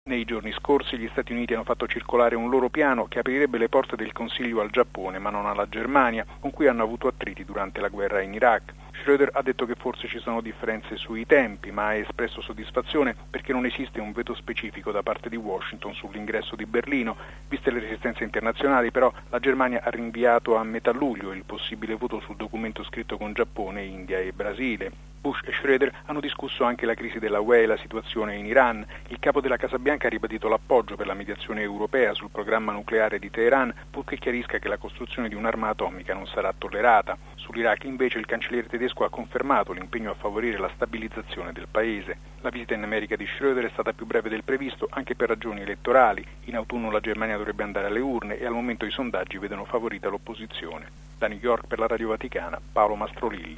Nei giorni scorsi gli Stati Uniti hanno fatto circolare un loro piano che aprirebbe le porte del Consiglio al Giappone, ma non alla Germania, con cui hanno avuto attriti durante la guerra in Iraq. Schröder ha detto che forse ci sono differenze sui tempi, ma ha espresso soddisfazione perché non esiste un veto specifico da parte di Washington sull'ingresso di Berlino. Viste le resistenze internazionali, però, la Germania ha rinviato a metà luglio il possibile voto sul documento scritto con Giappone, India e Brasile. Bush e Schröder hanno discusso anche la crisi della UE e la situazione in Iran. Il capo della Casa Bianca ha ribadito l'appoggio per la mediazione europea sul programma nucleare di Teheran, purché chiarisca che la costruzione di un'arma atomica non sarà tollerata. Sull'Iraq, invece, il cancelliere tedesco ha confermato l'impegno a favorire la stabilizzazione del paese. La visita in America di Schröder è stata più breve del previsto, anche per ragioni elettorali. In autunno la Germania dovrebbe andare alle urne e al momento i sondaggi vedono favorita l'opposizione. Da New York per la Radio Vaticana, Paolo Mastrolilli.